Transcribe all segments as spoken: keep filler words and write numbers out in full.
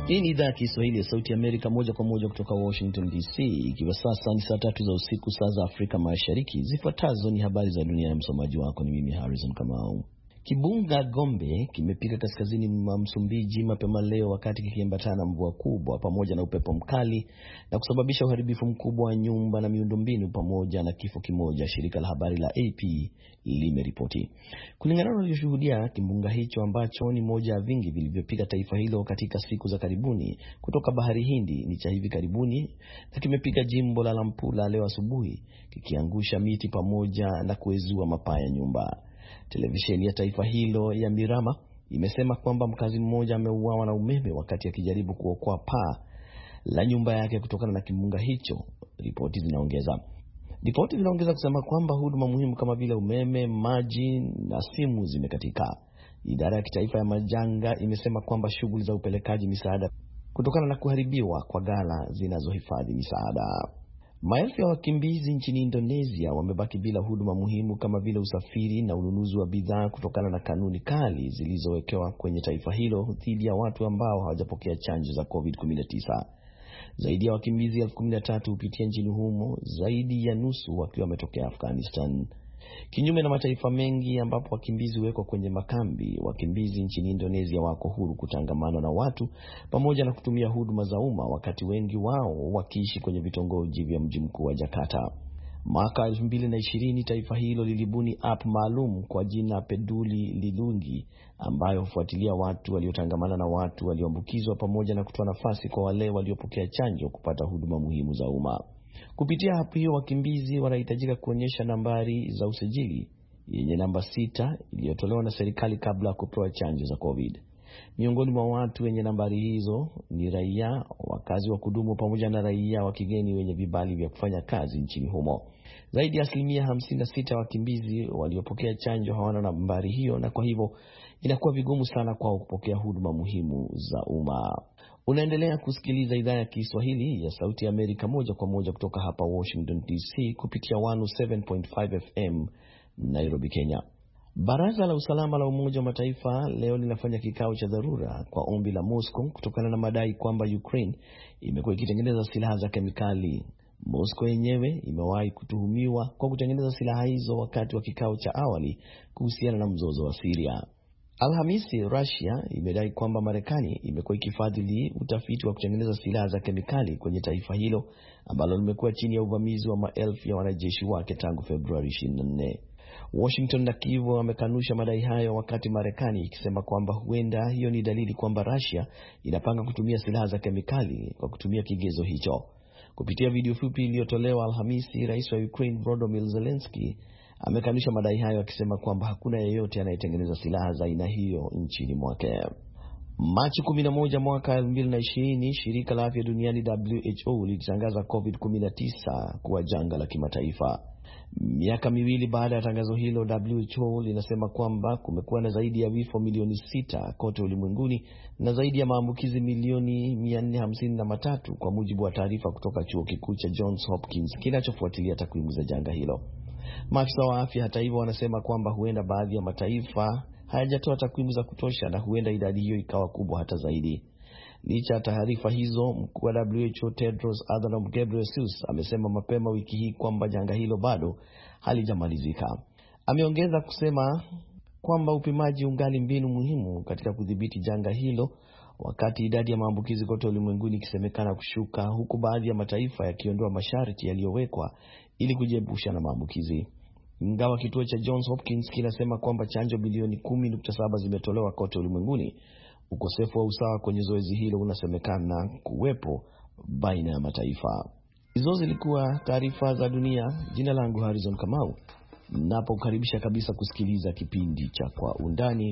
Hii ni idhaa ya Kiswahili ya Sauti ya Amerika moja kwa moja kutoka Washington D C, ikiwa sasa ni saa tatu za usiku saa za Afrika Mashariki. Zifuatazo ni habari za dunia, ya msomaji wako ni mimi Harrison Kamau. Kibunga Gombe kimepiga kaskazini mwa Msumbiji mapema leo wakati kikiambatana na mvua kubwa pamoja na upepo mkali na kusababisha uharibifu mkubwa wa nyumba na miundombinu pamoja na kifo kimoja, shirika la habari la A P limeripoti. Kulingana na walioshuhudia, kimbunga hicho ambacho ni moja ya vingi vilivyopiga taifa hilo katika siku za karibuni kutoka Bahari Hindi ni cha hivi karibuni na kimepiga jimbo la Nampula leo asubuhi, kikiangusha miti pamoja na kuezua mapaa ya nyumba. Televisheni ya taifa hilo ya Mirama imesema kwamba mkazi mmoja ameuawa na umeme wakati akijaribu kuokoa paa la nyumba yake kutokana na kimbunga hicho, ripoti zinaongeza. Ripoti zinaongeza kusema kwamba huduma muhimu kama vile umeme, maji na simu zimekatika. Idara ya kitaifa ya majanga imesema kwamba shughuli za upelekaji misaada kutokana na kuharibiwa kwa ghala zinazohifadhi misaada. Maelfu ya wakimbizi nchini Indonesia wamebaki bila huduma muhimu kama vile usafiri na ununuzi wa bidhaa kutokana na kanuni kali zilizowekewa kwenye taifa hilo dhidi ya watu ambao hawajapokea chanjo za covid kumi na tisa. Zaidi ya wakimbizi elfu kumi na tatu hupitia nchini humo, zaidi ya nusu wakiwa wametokea Afghanistan. Kinyume na mataifa mengi ambapo wakimbizi weko kwenye makambi, wakimbizi nchini Indonesia wako huru kutangamana na watu pamoja na kutumia huduma za umma, wakati wengi wao wakiishi kwenye vitongoji vya mji mkuu wa Jakarta. Mwaka elfu mbili na ishirini taifa hilo lilibuni app maalum kwa jina Peduli Lindungi ambayo hufuatilia watu waliotangamana na watu walioambukizwa pamoja na kutoa nafasi kwa wale waliopokea chanjo kupata huduma muhimu za umma. Kupitia app hiyo, wakimbizi wanahitajika kuonyesha nambari za usajili yenye namba sita iliyotolewa na serikali kabla ya kupewa chanjo za COVID. Miongoni mwa watu wenye nambari hizo ni raia, wakazi wa kudumu pamoja na raia wa kigeni wenye vibali vya kufanya kazi nchini humo. Zaidi ya asilimia hamsini na sita wakimbizi waliopokea chanjo hawana nambari hiyo, na kwa hivyo inakuwa vigumu sana kwao kupokea huduma muhimu za umma. Unaendelea kusikiliza idhaa ya Kiswahili ya Sauti ya Amerika moja kwa moja kutoka hapa Washington D C kupitia mia moja na saba nukta tano F M Nairobi, Kenya. Baraza la Usalama la Umoja wa Mataifa leo linafanya kikao cha dharura kwa ombi la Moscow kutokana na madai kwamba Ukraine imekuwa ikitengeneza silaha za kemikali. Moscow yenyewe imewahi kutuhumiwa kwa kutengeneza silaha hizo wakati wa kikao cha awali kuhusiana na mzozo wa Syria. Alhamisi, Russia imedai kwamba Marekani imekuwa ikifadhili utafiti wa kutengeneza silaha za kemikali kwenye taifa hilo ambalo limekuwa chini ya uvamizi wa maelfu ya wanajeshi wake tangu Februari ishirini na nne. Washington na Kyiv wamekanusha madai hayo, wakati Marekani ikisema kwamba huenda hiyo ni dalili kwamba Russia inapanga kutumia silaha za kemikali kwa kutumia kigezo hicho. Kupitia video fupi iliyotolewa Alhamisi, Rais wa Ukraine Volodymyr Zelensky amekanusha madai hayo akisema kwamba hakuna yeyote anayetengeneza silaha za aina hiyo nchini mwake. Machi kumi na moja mwaka elfu mbili na ishirini, shirika la afya duniani W H O lilitangaza covid kumi na tisa kuwa janga la kimataifa. Miaka miwili baada ya tangazo hilo, W H O linasema kwamba kumekuwa na zaidi ya vifo milioni sita kote ulimwenguni na zaidi ya maambukizi milioni mia nne hamsini na matatu, kwa mujibu wa taarifa kutoka chuo kikuu cha Johns Hopkins kinachofuatilia takwimu za janga hilo. Maafisa wa afya hata hivyo wanasema kwamba huenda baadhi ya mataifa hayajatoa takwimu za kutosha na huenda idadi hiyo ikawa kubwa hata zaidi. Licha ya taarifa hizo, mkuu wa W H O Tedros Adhanom Ghebreyesus amesema mapema wiki hii kwamba janga hilo bado halijamalizika. Ameongeza kusema kwamba upimaji ungali mbinu muhimu katika kudhibiti janga hilo, wakati idadi ya maambukizi kote ulimwenguni ikisemekana kushuka, huku baadhi ya mataifa yakiondoa masharti yaliyowekwa ili kujiepusha na maambukizi. Ingawa kituo cha Johns Hopkins kinasema kwamba chanjo bilioni kumi nukta saba zimetolewa kote ulimwenguni, ukosefu wa usawa kwenye zoezi hilo unasemekana kuwepo baina ya mataifa. Hizo zilikuwa taarifa za dunia. Jina langu Harrison Kamau, napokaribisha kabisa kusikiliza kipindi cha Kwa Undani.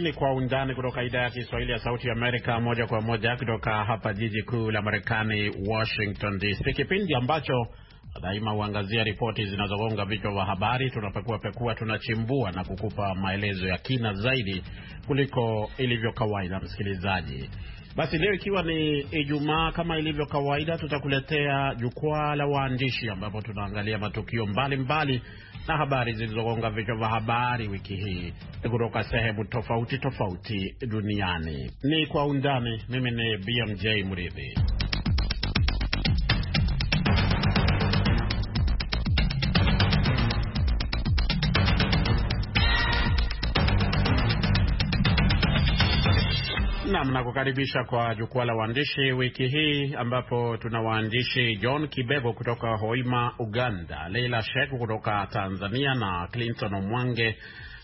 ni Kwa Undani kutoka idhaa ya Kiswahili ya Sauti ya Amerika, moja kwa moja kutoka hapa jiji kuu la Marekani, Washington D C. Kipindi ambacho daima huangazia ripoti zinazogonga vichwa vya habari. Tunapekua pekua, tunachimbua na kukupa maelezo ya kina zaidi kuliko ilivyo kawaida, msikilizaji. Basi leo ikiwa ni Ijumaa, kama ilivyo kawaida, tutakuletea jukwaa la waandishi, ambapo tunaangalia matukio mbalimbali na habari zilizogonga vichwa vya habari wiki hii kutoka sehemu tofauti tofauti duniani. Ni Kwa Undani. Mimi ni B M J Mridhi. Naam, nakukaribisha kwa jukwaa la waandishi wiki hii, ambapo tuna waandishi John Kibego kutoka Hoima, Uganda, Leila Sheikh kutoka Tanzania na Clinton Omwange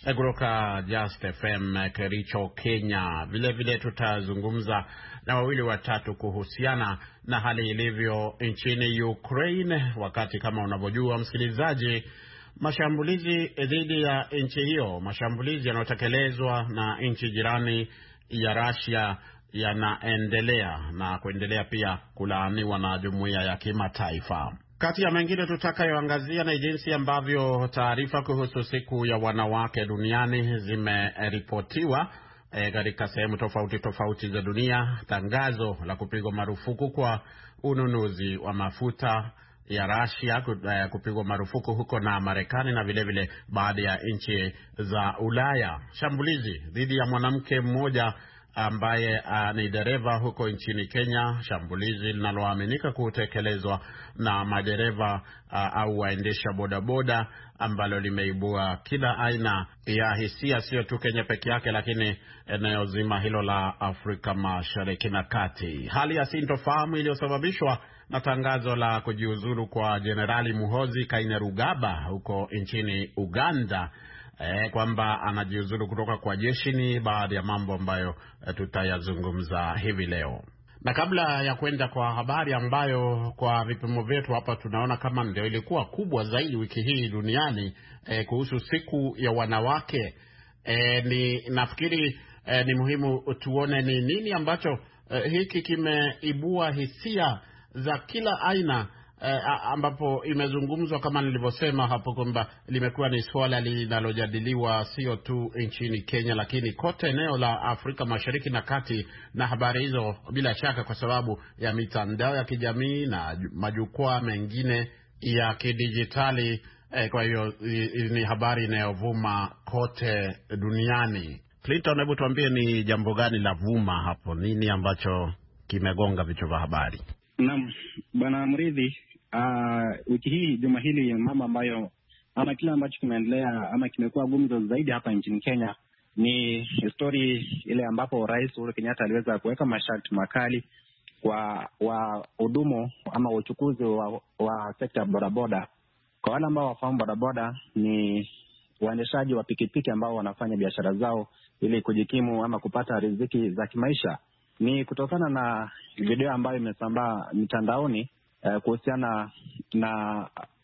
kutoka Just F M Kericho, Kenya. Vile vile tutazungumza na wawili watatu kuhusiana na hali ilivyo nchini Ukraine, wakati kama unavyojua msikilizaji, mashambulizi dhidi ya nchi hiyo, mashambulizi yanayotekelezwa na nchi jirani ya Russia yanaendelea na kuendelea pia kulaaniwa na jumuiya ya kimataifa. Kati ya mengine tutakayoangazia ni jinsi ambavyo taarifa kuhusu siku ya wanawake duniani zimeripotiwa e, katika sehemu tofauti tofauti za dunia. Tangazo la kupigwa marufuku kwa ununuzi wa mafuta ya Russia kupigwa marufuku huko na Marekani na vile vile baadhi ya nchi za Ulaya. Shambulizi dhidi ya mwanamke mmoja ambaye uh, ni dereva huko nchini Kenya, shambulizi linaloaminika kutekelezwa na madereva uh, au waendesha bodaboda, ambalo limeibua kila aina ya hisia, sio tu Kenya peke yake, lakini eneo zima hilo la Afrika Mashariki na Kati. Hali ya sintofahamu iliyosababishwa na tangazo la kujiuzulu kwa Jenerali Muhoozi Kainerugaba huko nchini Uganda, eh, kwamba anajiuzulu kutoka kwa jeshi, ni baadhi ya mambo ambayo eh, tutayazungumza hivi leo. Na kabla ya kwenda kwa habari ambayo kwa vipimo vyetu hapa tunaona kama ndio ilikuwa kubwa zaidi wiki hii duniani, eh, kuhusu siku ya wanawake, eh, ni nafikiri eh, ni muhimu tuone ni nini ambacho eh, hiki kimeibua hisia za kila aina, eh, ambapo imezungumzwa kama nilivyosema hapo kwamba limekuwa ni swala linalojadiliwa sio tu nchini Kenya, lakini kote eneo la Afrika Mashariki na Kati. Na habari hizo bila shaka kwa sababu ya mitandao ya kijamii na majukwaa mengine ya kidijitali, eh, kwa hiyo ni habari inayovuma kote duniani. Clinton, hebu tuambie ni jambo gani la vuma hapo? Nini ambacho kimegonga vichwa vya habari? Naam, Bwana Mridhi, uh, wiki hii juma hili mama ambayo ama kile ambacho kimeendelea ama kimekuwa gumzo zaidi hapa nchini Kenya ni story ile ambapo Rais Uhuru Kenyatta aliweza kuweka masharti makali kwa wahudumu ama uchukuzi wa, wa sekta bodaboda. Kwa wale ambao wafahamu, bodaboda ni waendeshaji wa pikipiki ambao wanafanya biashara zao ili kujikimu ama kupata riziki za kimaisha. Ni kutokana na video ambayo imesambaa mitandaoni eh, kuhusiana na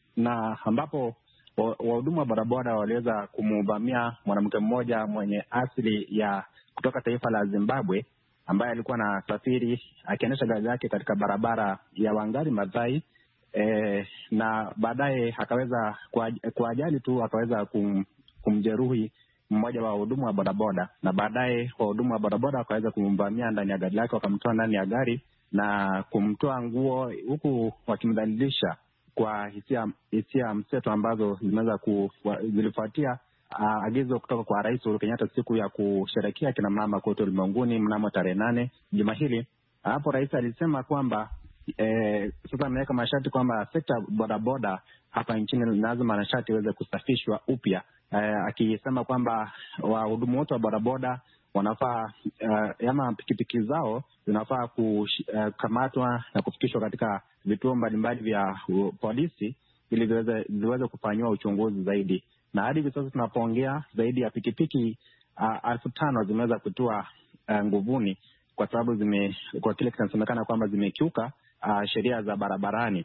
na ambapo wahudumu wa barabara waliweza kumvamia mwanamke mmoja mwenye asili ya kutoka taifa la Zimbabwe, ambaye alikuwa na safiri akiendesha gari yake katika barabara ya Wangari Maathai, eh, na baadaye akaweza kwa, kwa ajali tu akaweza kum, kumjeruhi mmoja wa wahudumu wa bodaboda, na baadaye wahudumu wa bodaboda wakaweza kumvamia ndani ya gari lake, wakamtoa ndani ya gari na kumtoa nguo, huku wakimdhalilisha kwa hisia hisia mseto ambazo zimeweza zilifuatia uh, agizo kutoka kwa Rais Uhuru Kenyatta siku ya kusherehekea kina mama kote ulimwenguni mnamo tarehe nane juma hili. Hapo rais alisema kwamba eh, sasa ameweka masharti kwamba sekta bodaboda hapa nchini lazima masharti iweze kusafishwa upya, eh, akisema kwamba wahudumu wote wa bodaboda wanafaa uh, ama pikipiki zao zinafaa kukamatwa uh, na kufikishwa katika vituo mbalimbali vya uh, polisi ili ziweze ziweze kufanywa uchunguzi zaidi. Na hadi hivi sasa tunapoongea zaidi ya pikipiki uh, elfu tano zimeweza kutua uh, nguvuni kwa sababu zime kwa kile kinasemekana kwamba zimekiuka uh, sheria za barabarani.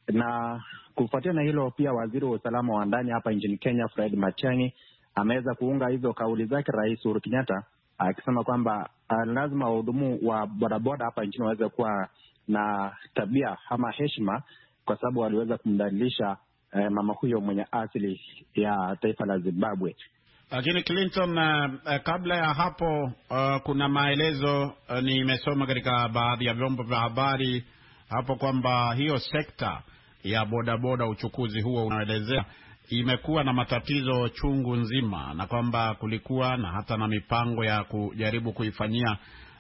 Na kufuatia na hilo pia waziri wa usalama wa ndani hapa nchini Kenya Fred Matiang'i ameweza kuunga hizo kauli zake Rais Uhuru Kenyatta akisema uh, kwamba uh, lazima wahudumu wa bodaboda hapa nchini waweze kuwa na tabia ama heshima, kwa sababu waliweza kumdhalilisha uh, mama huyo mwenye asili ya taifa la Zimbabwe. Lakini Clinton, uh, uh, kabla ya hapo uh, kuna maelezo uh, nimesoma katika baadhi ya vyombo vya habari hapo kwamba hiyo sekta ya bodaboda, uchukuzi huo unaelezea, imekuwa na matatizo chungu nzima, na kwamba kulikuwa na hata na mipango ya kujaribu kuifanyia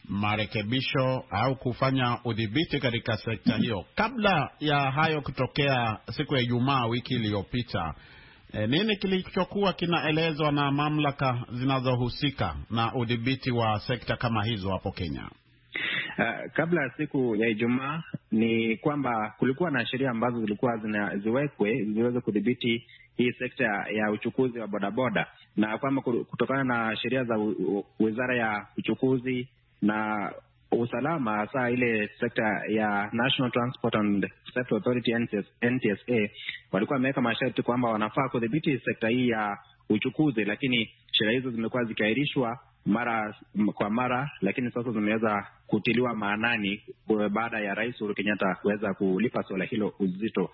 marekebisho au kufanya udhibiti katika sekta hiyo. Kabla ya hayo kutokea siku ya Ijumaa wiki iliyopita, E, nini kilichokuwa kinaelezwa na mamlaka zinazohusika na udhibiti wa sekta kama hizo hapo Kenya? Uh, kabla ya siku ya Ijumaa ni kwamba kulikuwa na sheria ambazo zilikuwa ziwekwe ziweze kudhibiti hii sekta ya uchukuzi wa bodaboda, na kwamba kutokana na sheria za Wizara ya Uchukuzi na usalama, hasa ile sekta ya National Transport and Safety Authority N T S A, walikuwa wameweka masharti kwamba wanafaa kudhibiti sekta hii ya uchukuzi, lakini sheria hizo zimekuwa zikiahirishwa mara kwa mara, lakini sasa zimeweza kutiliwa maanani baada ya Rais Uhuru Kenyatta kuweza kulipa suala hilo uzito.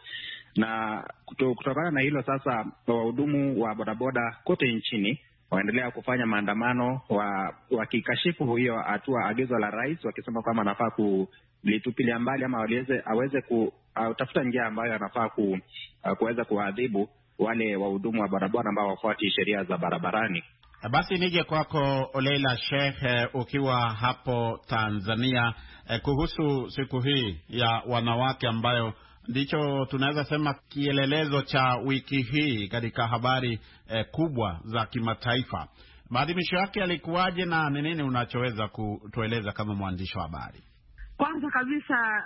Na kutokana na hilo sasa, wahudumu wa bodaboda kote nchini waendelea kufanya maandamano wakikashifu hiyo hatua, agizo la rais, wakisema kwamba anafaa kulitupilia mbali ama waliweze aweze kutafuta njia ambayo anafaa ku, kuweza kuadhibu wale wahudumu wa barabara ambao wafuati sheria za barabarani. Basi nije kwako Leila Sheikh, ukiwa hapo Tanzania, kuhusu siku hii ya wanawake ambayo ndicho tunaweza sema kielelezo cha wiki hii katika habari eh, kubwa za kimataifa. Maadhimisho yake yalikuwaje na ni nini unachoweza kutueleza kama mwandishi wa habari? Kwanza kabisa,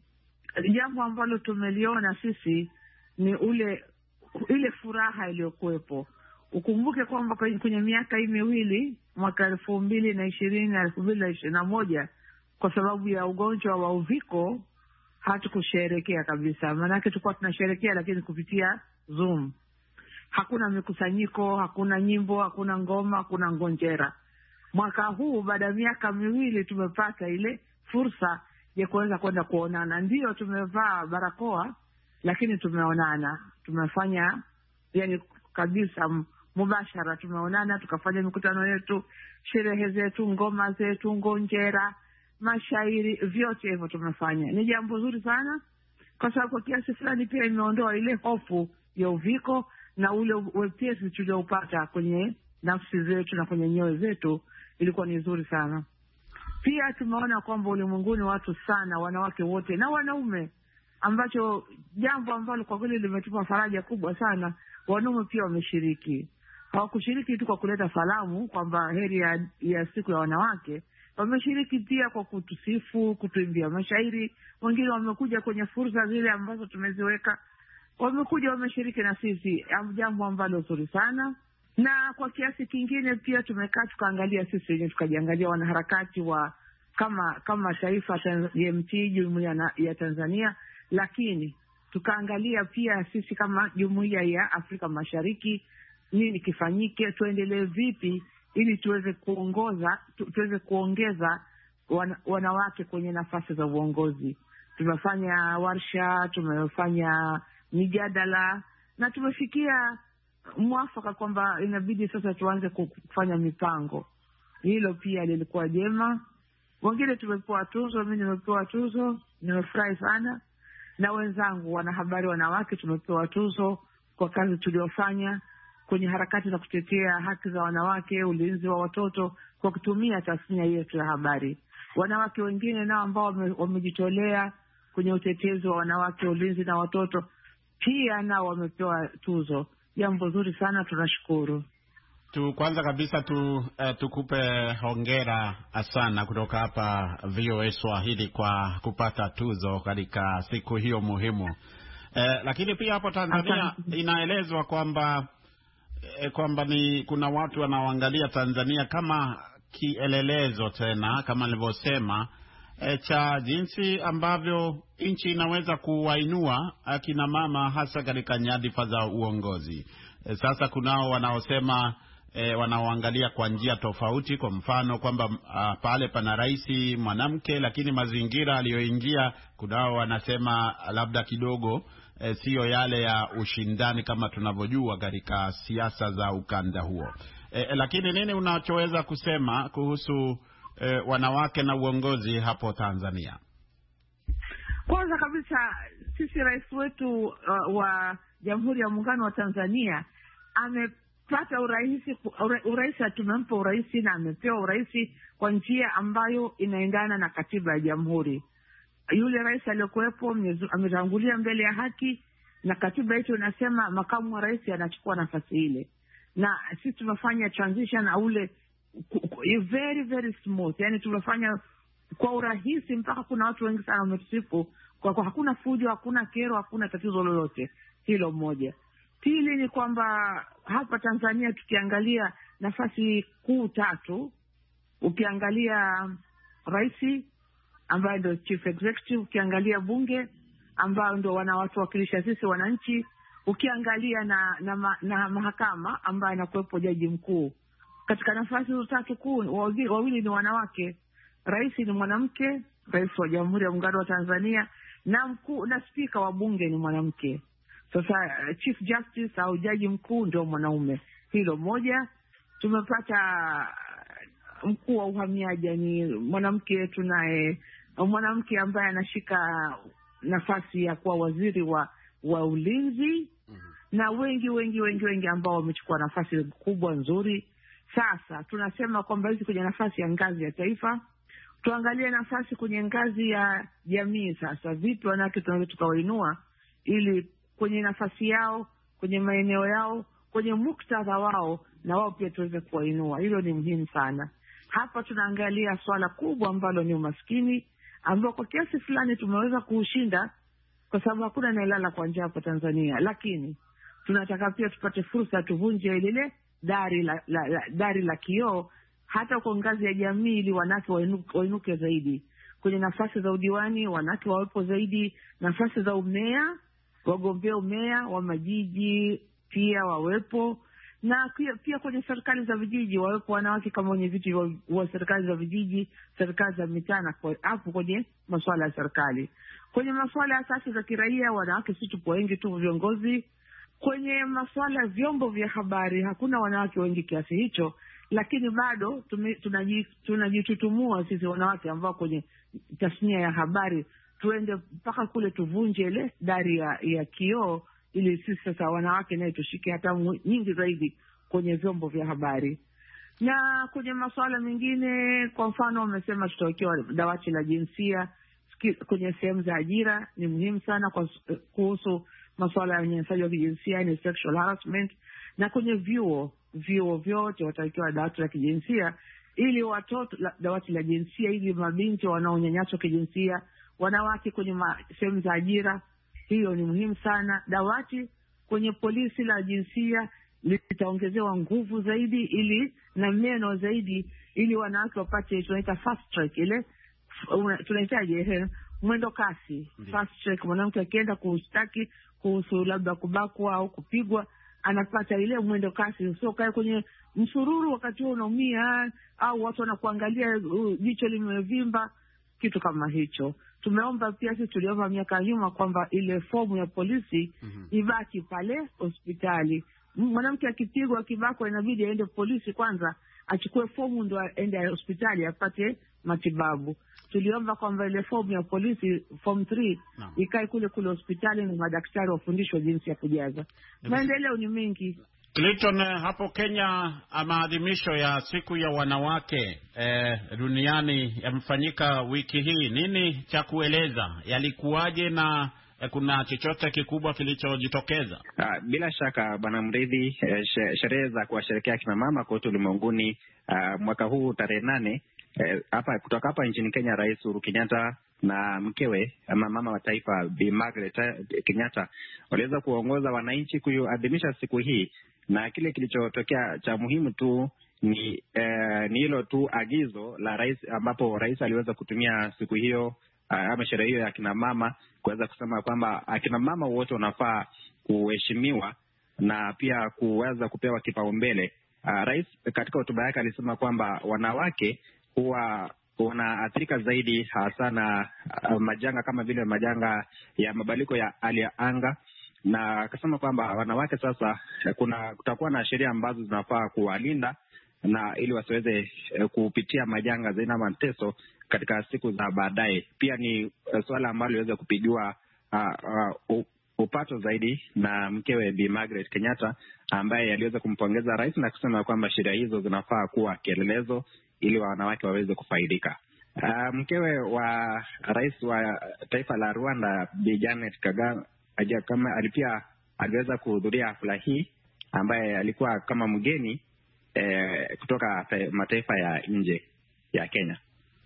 jambo ambalo tumeliona sisi ni ule ile furaha iliyokuwepo. Ukumbuke kwamba kwenye miaka hii miwili, mwaka elfu mbili na ishirini na elfu mbili na ishirini na moja, kwa sababu ya ugonjwa wa uviko hatukusherehekea kabisa. Maanake tulikuwa tunasherehekea lakini kupitia Zoom. Hakuna mikusanyiko, hakuna nyimbo, hakuna ngoma, hakuna ngonjera. Mwaka huu baada ya miaka miwili tumepata ile fursa ya kuweza kwenda kuonana. Ndio tumevaa barakoa lakini tumeonana. Tumefanya yani kabisa mubashara, tumeonana, tukafanya mikutano yetu, sherehe zetu, ngoma zetu, ngonjera, mashairi, vyote hivyo tumefanya. Ni jambo zuri sana, kwa sababu kwa kiasi fulani pia imeondoa ile hofu ya uviko na ule wepesi tuliopata kwenye nafsi zetu na kwenye nyoyo zetu. Ilikuwa ni nzuri sana. Pia tumeona kwamba ulimwenguni watu sana, wanawake wote na wanaume, ambacho jambo ambalo kwa kweli limetupa faraja kubwa sana. Wanaume pia wameshiriki. Hawakushiriki tu kwa kuleta salamu kwamba heri ya, ya siku ya wanawake. Wameshiriki pia kwa kutusifu, kutuimbia mashairi. Wengine wamekuja kwenye fursa zile ambazo tumeziweka. Wamekuja wameshiriki na sisi, jambo ambalo zuri sana. Na kwa kiasi kingine pia tumekaa tukaangalia sisi wenyewe, tukajiangalia wanaharakati wa kama kama taifa J M T, Jumuiya ya Tanzania, lakini tukaangalia pia sisi kama Jumuiya ya Afrika Mashariki, nini kifanyike, tuendelee vipi ili tuweze kuongoza tu, tuweze kuongeza wan, wanawake kwenye nafasi za uongozi. Tumefanya warsha, tumefanya mijadala na tumefikia mwafaka kwamba inabidi sasa tuanze kufanya mipango. Hilo pia lilikuwa jema. Wengine tumepewa tuzo, mimi nimepewa tuzo, nimefurahi sana. Na wenzangu wanahabari wanawake tumepewa tuzo kwa kazi tuliofanya kwenye harakati za kutetea haki za wanawake, ulinzi wa watoto, kwa kutumia tasnia yetu ya habari. Wanawake wengine nao ambao wamejitolea kwenye utetezi wa wanawake, ulinzi na watoto, pia nao wamepewa tuzo. Jambo zuri sana, tunashukuru. Tu kwanza kabisa tu uh, tukupe hongera sana kutoka hapa V O A Swahili kwa kupata tuzo katika siku hiyo muhimu. Uh, lakini pia hapo Tanzania inaelezwa kwamba eh, kwamba ni kuna watu wanaoangalia Tanzania kama kielelezo tena, kama nilivyosema, eh, cha jinsi ambavyo nchi inaweza kuwainua akina mama hasa katika nyadhifa za uongozi. Eh, sasa kunao wanaosema e, wanaoangalia kwa njia tofauti, kwa mfano kwamba uh, pale pana rais mwanamke, lakini mazingira aliyoingia kunao wanasema labda kidogo e, sio yale ya ushindani kama tunavyojua katika siasa za ukanda huo. E, lakini nini unachoweza kusema kuhusu e, wanawake na uongozi hapo Tanzania? Kwanza kabisa sisi rais wetu uh, wa Jamhuri ya Muungano wa Tanzania amepata uraisi, uraisi tumempa uraisi na amepewa uraisi kwa njia ambayo inaendana na katiba ya jamhuri. Yule rais aliyokuwepo ametangulia mbele ya haki, na katiba yetu inasema makamu wa rais anachukua nafasi ile, na sisi tumefanya transition na ule very very smooth, yani tumefanya kwa urahisi mpaka kuna watu wengi sana wametusifu kwa, kwa hakuna fujo, hakuna kero, hakuna tatizo lolote. Hilo moja. Pili ni kwamba hapa Tanzania tukiangalia nafasi kuu tatu, ukiangalia rais ambaye ndio chief executive, ukiangalia bunge ambao ndio wanawatuwakilisha sisi wananchi, ukiangalia na na, ma, na mahakama ambaye anakuwepo jaji mkuu. Katika nafasi hizo tatu kuu, wawili, wawili ni wanawake. Rais ni mwanamke, rais wa Jamhuri ya Muungano wa Tanzania, na mkuu na spika wa bunge ni mwanamke. Sasa chief justice au jaji mkuu ndio mwanaume. Hilo moja. Tumepata mkuu wa uhamiaji ni mwanamke, tunaye mwanamke ambaye anashika nafasi ya kuwa waziri wa wa ulinzi, mm-hmm. na wengi wengi wengi wengi ambao wamechukua nafasi kubwa nzuri. Sasa tunasema kwamba hizi kwenye nafasi ya ngazi ya taifa, tuangalie nafasi kwenye ngazi ya jamii. Sasa vipi wanawake tunaweza tukawainua ili kwenye nafasi yao, kwenye maeneo yao, kwenye muktadha wao, na wao pia tuweze kuwainua. Hilo ni muhimu sana. Hapa tunaangalia swala kubwa ambalo ni umaskini, ambao kwa kiasi fulani tumeweza kuushinda kwa sababu hakuna anayelala kwa njaa hapa Tanzania, lakini tunataka pia tupate fursa tuvunje ile dari la, la, la dari la kioo hata kwa ngazi ya jamii, ili wanawake wainuke, wainuke zaidi. Kwenye nafasi za udiwani wanawake wawepo zaidi, nafasi za umea, wagombea umea wa majiji pia wawepo, na pia, pia kwenye serikali za vijiji wawepo wanawake kama wenye viti wa, wa serikali za vijiji, serikali za mitaa, na hapo kwenye masuala ya serikali. Kwenye masuala ya asasi za kiraia wanawake si tupo wengi tu viongozi. Kwenye masuala ya vyombo vya habari hakuna wanawake wengi kiasi hicho, lakini bado tunajitutumua tunaji sisi wanawake ambao kwenye tasnia ya habari tuende mpaka kule tuvunje ile dari ya, ya kioo, ili sisi sasa wanawake naye tushike hata nyingi zaidi kwenye vyombo vya habari. Na kwenye masuala mengine, kwa mfano wamesema tutawekewa dawati la jinsia kwenye sehemu za ajira. Ni muhimu sana kwa kuhusu masuala ya unyanyasaji wa kijinsia, ni sexual harassment. Na kwenye vyuo vyuo vyote watawekewa dawati la kijinsia, ili watoto la, dawati la jinsia ili mabinti wanaonyanyaswa kijinsia, wanawake kwenye sehemu za ajira. Hiyo ni muhimu sana. Dawati kwenye polisi la jinsia litaongezewa nguvu zaidi, ili na meno zaidi, ili wanawake wapate tunaita fast track, ile tunahitaji mwendo kasi. Fast track, mwanamke akienda kustaki kuhusu labda kubakwa au kupigwa, anapata ile mwendo kasi, sio kae kwenye msururu wakati huo unaumia, au watu wanakuangalia jicho limevimba, kitu kama hicho. Tumeomba pia, sisi tuliomba miaka nyuma kwamba ile fomu ya polisi mm-hmm. ibaki pale hospitali. Mwanamke akipigwa, akibakwa, inabidi aende polisi kwanza, achukue fomu ndo aende hospitali apate matibabu. Tuliomba kwamba ile fomu ya polisi form three no. ikae kule kule hospitali, na madaktari wafundishwe jinsi ya kujaza. Maendeleo ni mengi. Clinton, hapo Kenya maadhimisho ya siku ya wanawake eh, duniani yamefanyika wiki hii. Nini cha kueleza? Yalikuwaje, na eh, kuna chochote kikubwa kilichojitokeza? Uh, bila shaka Bwana Mridhi, eh, sherehe za kuwasherehekea kina mama kote ulimwenguni uh, mwaka huu tarehe nane hapa eh, kutoka hapa nchini Kenya, Rais Uhuru Kenyatta na mkewe ama mama wa taifa Bi Margaret Kenyatta waliweza kuongoza wananchi kuadhimisha siku hii, na kile kilichotokea cha muhimu tu ni eh, ni hilo tu agizo la rais, ambapo rais aliweza kutumia siku hiyo uh, ama sherehe hiyo ya kina mama kuweza kusema kwamba akina mama wote wanafaa kuheshimiwa na pia kuweza kupewa kipaumbele uh, rais katika hotuba yake alisema kwamba wanawake huwa wanaathirika zaidi hasa na uh, majanga kama vile majanga ya mabadiliko ya hali ya anga, na akasema kwamba wanawake sasa kuna kutakuwa na sheria ambazo zinafaa kuwalinda na ili wasiweze uh, kupitia majanga zaidi na mateso katika siku za baadaye. Pia ni uh, suala ambalo liweze kupigiwa uh, uh, upato zaidi na mkewe Bi Margaret Kenyatta, ambaye aliweza kumpongeza rais na kusema kwamba sheria hizo zinafaa kuwa kielelezo ili wanawake waweze kufaidika. Uh, mkewe wa rais wa taifa la Rwanda Bi Janet Kagame kama alipia aliweza kuhudhuria hafla hii, ambaye alikuwa kama mgeni eh, kutoka mataifa ya nje ya Kenya.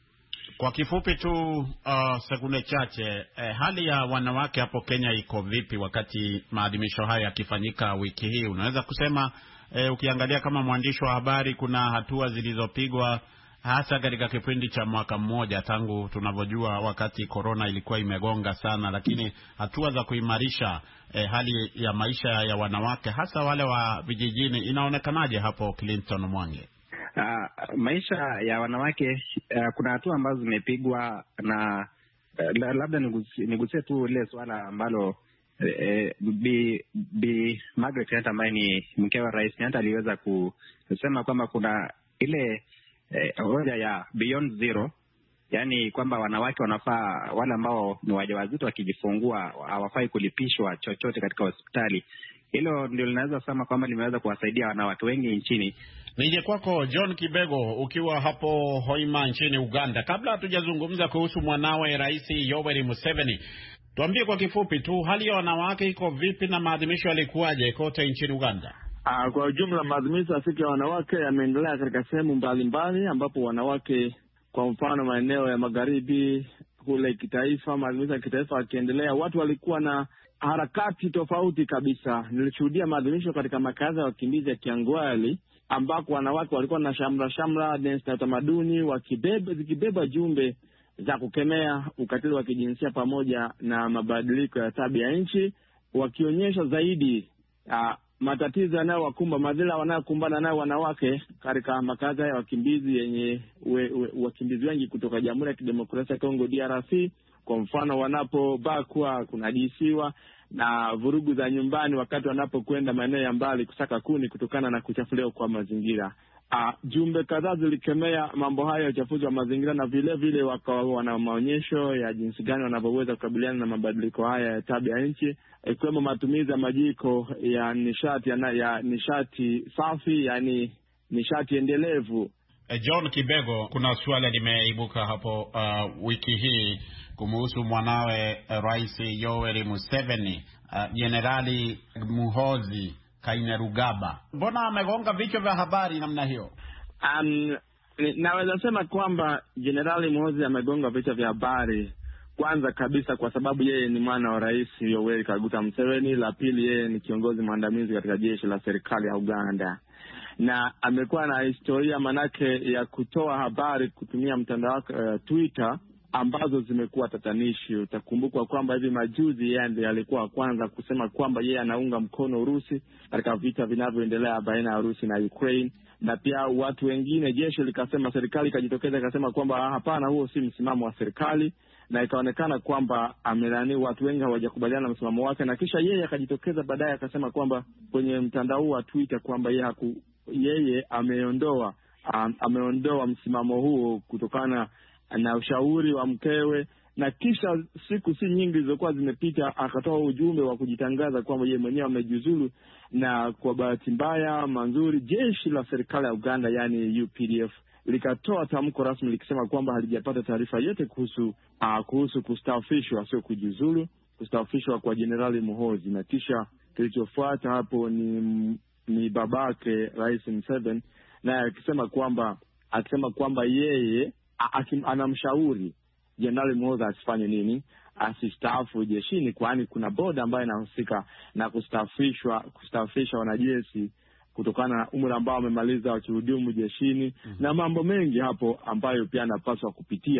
Kwa kifupi tu uh, sekunde chache, eh, hali ya wanawake hapo Kenya iko vipi wakati maadhimisho haya yakifanyika wiki hii? Unaweza kusema eh, ukiangalia kama mwandishi wa habari, kuna hatua zilizopigwa hasa katika kipindi cha mwaka mmoja tangu tunavyojua wakati corona ilikuwa imegonga sana, lakini hatua za kuimarisha eh, hali ya maisha ya wanawake hasa wale wa vijijini inaonekanaje hapo Clinton Mwange? Uh, maisha ya wanawake uh, kuna hatua ambazo zimepigwa na uh, labda nigusie tu ile swala ambalo uh, Bi, Bi Margaret Kenyatta ambaye ni mke wa rais Kenyatta aliweza kusema kwamba kuna ile uh, hoja ya beyond zero, yani kwamba wanawake wanafaa, wale ambao ni wajawazito wakijifungua hawafai kulipishwa chochote katika hospitali. Hilo ndio linaweza kusema kwamba limeweza kuwasaidia wanawake wengi nchini. Nije kwako John Kibego ukiwa hapo Hoima nchini Uganda. Kabla hatujazungumza kuhusu mwanawe Rais Yoweri Museveni, tuambie kwa kifupi tu hali ya wanawake iko vipi na maadhimisho yalikuwaje kote nchini Uganda? Uh, kwa ujumla maadhimisho ya siku ya wanawake yameendelea katika sehemu mbalimbali, ambapo wanawake kwa mfano maeneo ya magharibi kule kitaifa, maadhimisho ya kitaifa yakiendelea, watu walikuwa na harakati tofauti kabisa. Nilishuhudia maadhimisho katika makazi ya wakimbizi ya Kiangwali, ambako wanawake walikuwa na shamra shamra dance na utamaduni wakibeba zikibeba jumbe za kukemea ukatili wa kijinsia pamoja na mabadiliko ya tabia nchi, wakionyesha zaidi uh, matatizo yanayowakumba, madhila wanayokumbana nayo wanawake katika makazi ya wakimbizi yenye we, we, wakimbizi wengi kutoka Jamhuri ya Kidemokrasia ya Kongo D R C. Kwa mfano wanapobakwa, kunajisiwa na vurugu za nyumbani wakati wanapokwenda maeneo ya mbali kusaka kuni kutokana na kuchafuliwa kwa mazingira. Uh, jumbe kadhaa zilikemea mambo hayo ya uchafuzi wa mazingira, na vile vile wakawa na maonyesho ya jinsi gani wanavyoweza kukabiliana na mabadiliko haya ya tabia nchi, ikiwemo matumizi ya majiko ya nishati ya, ya nishati safi, yani nishati endelevu. John Kibego, kuna swala limeibuka hapo uh, wiki hii kumuhusu mwanawe uh, Rais Yoweri Museveni, Jenerali uh, Muhoozi Kainerugaba. Mbona amegonga vichwa vya habari namna hiyo? Um, naweza sema kwamba Jenerali Muhoozi amegonga vichwa vya habari kwanza kabisa kwa sababu yeye ni mwana wa Rais Yoweri Kaguta Museveni. La pili, yeye ni kiongozi mwandamizi katika jeshi la serikali ya Uganda, na amekuwa na historia manake ya kutoa habari kutumia mtandao wake uh, Twitter ambazo zimekuwa tatanishi. Utakumbukwa kwamba hivi majuzi yeye ndiye alikuwa kwanza kusema kwamba yeye anaunga mkono Urusi katika vita vinavyoendelea baina ya Urusi na Ukraine, na pia watu wengine, jeshi likasema, serikali ikajitokeza ikasema kwamba hapana, huo si msimamo wa serikali, na ikaonekana kwamba amelani watu wengi hawajakubaliana na msimamo wake, na kisha yeye akajitokeza baadaye akasema kwamba kwenye mtandao wa Twitter kwamba yeye haku, yeye ameondoa um, ameondoa msimamo huo kutokana na ushauri wa mkewe, na kisha siku si nyingi zilizokuwa zimepita akatoa ujumbe wa kujitangaza kwamba yeye mwenyewe amejiuzulu. Na kwa bahati mbaya manzuri, jeshi la serikali ya Uganda yani U P D F likatoa tamko rasmi likisema kwamba halijapata taarifa yote kuhusu uh, kuhusu kustaafishwa, sio kujiuzulu, kustaafishwa kwa Jenerali Muhoozi. Na kisha kilichofuata hapo ni ni babake Rais Museveni, naye akisema kwamba akisema kwamba yeye anamshauri Jenerali Muhoozi asifanye nini, asistaafu jeshini, kwani kuna boda ambayo inahusika na kustaafishwa kustaafisha wanajeshi kutokana na umri ambao wamemaliza wakihudumu jeshini, mm-hmm. na mambo mengi hapo ambayo pia anapaswa kupitia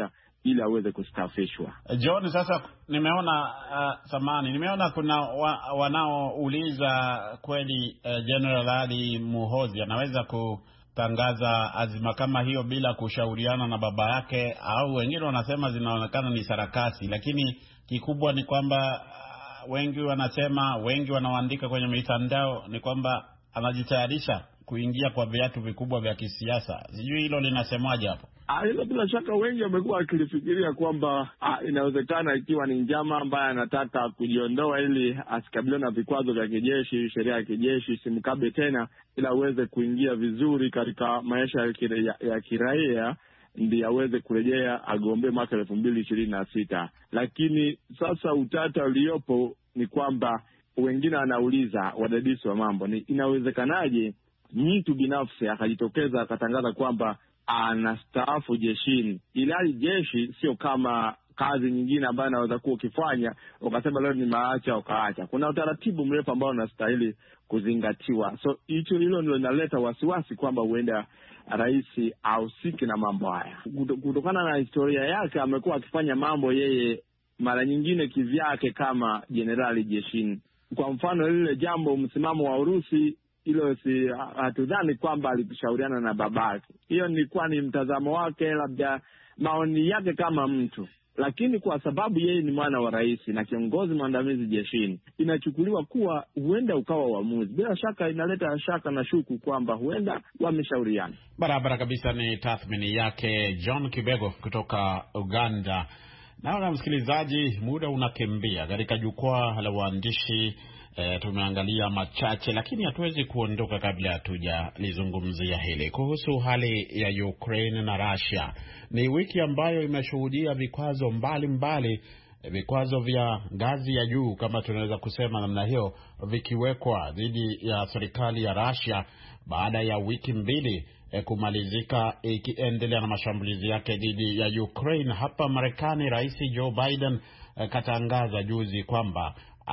ili aweze kustaafishwa. John, sasa nimeona uh, samani nimeona kuna wa, wanaouliza kweli uh, General Ali Muhoozi anaweza kutangaza azima kama hiyo bila kushauriana na baba yake, au wengine wanasema zinaonekana ni sarakasi, lakini kikubwa ni kwamba uh, wengi wanasema, wengi wanaoandika kwenye mitandao ni kwamba anajitayarisha kuingia kwa viatu vikubwa vya kisiasa. Sijui hilo linasemaje hapo? Ah, hilo bila shaka wengi wamekuwa wakilifikiria kwamba ah, inawezekana ikiwa ni njama ambaye anataka kujiondoa ili asikabiliwe na vikwazo vya kijeshi, sheria ya kijeshi simkabe tena, ila aweze kuingia vizuri katika maisha ya, ya, ya kiraia, ndiye aweze kurejea agombee mwaka elfu mbili ishirini na sita. Lakini sasa utata uliopo ni kwamba wengine wanauliza, wadadisi wa mambo, ni inawezekanaje mtu binafsi akajitokeza akatangaza kwamba anastaafu jeshini, ilhali jeshi sio kama kazi nyingine ambayo anaweza kuwa ukifanya ukasema leo ni maacha ukaacha. Kuna utaratibu mrefu ambao unastahili kuzingatiwa. So hicho hilo ndio linaleta wasiwasi kwamba huenda rais ahusiki na mambo haya. Kutokana na historia yake, amekuwa akifanya mambo yeye mara nyingine kivyake kama jenerali jeshini. Kwa mfano lile jambo, msimamo wa Urusi, hilo si hatudhani kwamba alishauriana na babake. Hiyo nilikuwa ni mtazamo wake, labda maoni yake kama mtu. Lakini kwa sababu yeye ni mwana wa rais na kiongozi mwandamizi jeshini, inachukuliwa kuwa huenda ukawa uamuzi. Bila shaka inaleta shaka na shuku kwamba huenda wameshauriana. Barabara kabisa. Ni tathmini yake John Kibego kutoka Uganda. Naona msikilizaji, muda unakimbia. Katika jukwaa la waandishi E, tumeangalia machache, lakini hatuwezi kuondoka kabla hatujalizungumzia hili kuhusu hali ya Ukraine na Russia. Ni wiki ambayo imeshuhudia vikwazo mbalimbali, vikwazo vya ngazi ya juu kama tunaweza kusema namna hiyo, vikiwekwa dhidi ya serikali ya Russia baada ya wiki mbili e, kumalizika ikiendelea na mashambulizi yake dhidi ya Ukraine. Hapa Marekani, Rais Joe Biden e, katangaza juzi kwamba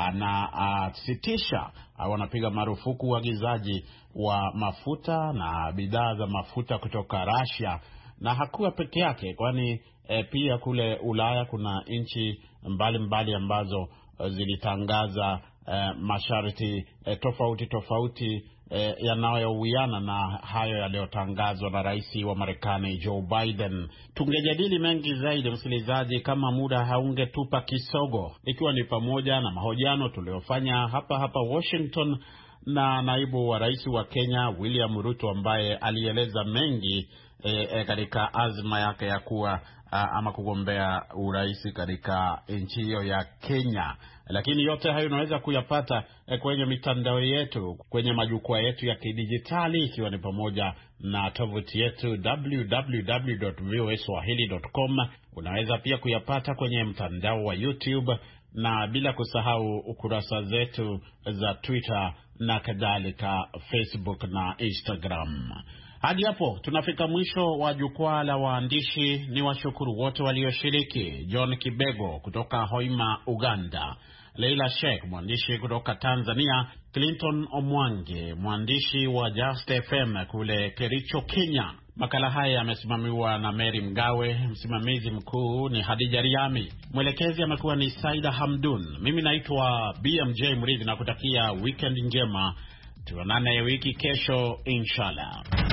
anasitisha au anapiga marufuku uagizaji wa mafuta na bidhaa za mafuta kutoka Russia. Na hakuwa peke yake, kwani e, pia kule Ulaya kuna nchi mbalimbali ambazo e, zilitangaza e, masharti e, tofauti tofauti e, yanayowiana na hayo yaliyotangazwa na rais wa Marekani Joe Biden. Tungejadili mengi zaidi msikilizaji, kama muda haungetupa kisogo, ikiwa ni pamoja na mahojiano tuliyofanya hapa hapa Washington na naibu wa rais wa Kenya William Ruto, ambaye alieleza mengi e, e, katika azma yake ya kuwa a, ama kugombea urais katika nchi hiyo ya Kenya. Lakini yote hayo unaweza kuyapata e, kwenye mitandao yetu, kwenye majukwaa yetu ya kidijitali, ikiwa ni pamoja na tovuti yetu w w w dot v o a swahili dot com. Unaweza pia kuyapata kwenye mtandao wa YouTube, na bila kusahau ukurasa zetu za Twitter na kadhalika, Facebook na Instagram. Hadi hapo tunafika mwisho wa jukwaa la waandishi. Ni washukuru wote walioshiriki: John Kibego kutoka Hoima, Uganda; Leila Sheikh, mwandishi kutoka Tanzania; Clinton Omwange, mwandishi wa Just F M kule Kericho, Kenya. Makala haya yamesimamiwa na Mary Mgawe, msimamizi mkuu ni Hadija Riami, mwelekezi amekuwa ni Saida Hamdun. Mimi naitwa B M J Mridhi na kutakia weekend njema. Tuonane wiki kesho inshallah.